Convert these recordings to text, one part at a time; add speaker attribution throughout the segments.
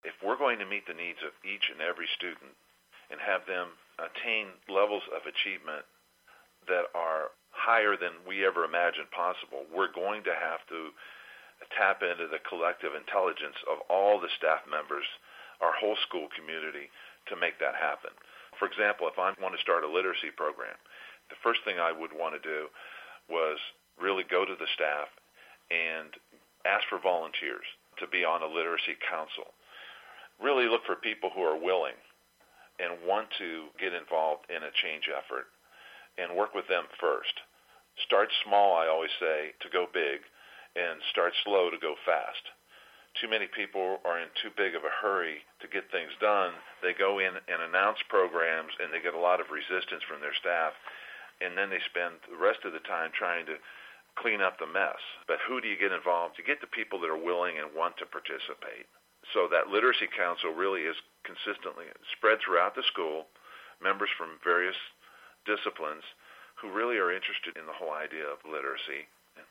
Speaker 1: if we're going to meet the needs of each and every student and have them attain levels of achievement that are higher than we ever imagined possible, we're going to have to tap into the collective intelligence of all the staff members, our whole school community, to make that happen. For example, if I want to start a literacy program, the first thing I would want to do was really go to the staff and ask for volunteers to be on a literacy council. Really look for people who are willing and want to get involved in a change effort and work with them first. Start small, I always say, to go big, and start slow to go fast. Too many people are in too big of a hurry to get things done. They go in and announce programs, and they get a lot of resistance from their staff, and then they spend the rest of the time trying to clean up the mess. But who do you get involved? You get the people that are willing and want to participate. So that literacy council really is consistently spread throughout the school, members from various disciplines who really are interested in the whole idea of literacy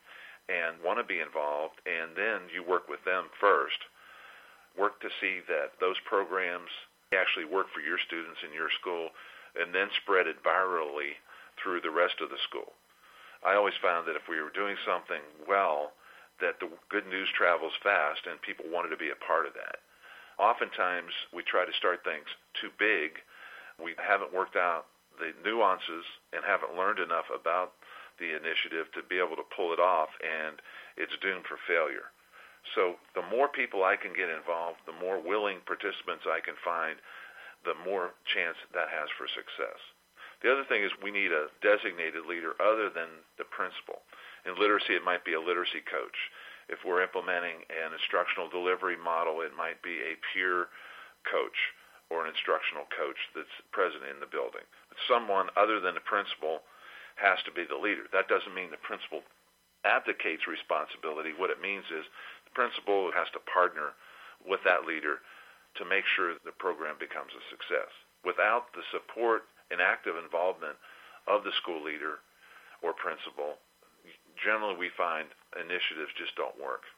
Speaker 1: and want to be involved, and then you work with them first. Work to see that those programs actually work for your students in your school, and then spread it virally through the rest of the school. I always found that if we were doing something well, that the good news travels fast and people wanted to be a part of that. Oftentimes, we try to start things too big. We haven't worked out the nuances and haven't learned enough about the initiative to be able to pull it off, and it's doomed for failure. So the more people I can get involved, the more willing participants I can find, the more chance that has for success. The other thing is we need a designated leader other than the principal. In literacy, it might be a literacy coach. If we're implementing an instructional delivery model, it might be a peer coach or an instructional coach that's present in the building. But someone other than the principal has to be the leader. That doesn't mean the principal abdicates responsibility. What it means is the principal has to partner with that leader to make sure the program becomes a success. Without the support and active involvement of the school leader or principal, generally we find initiatives just don't work.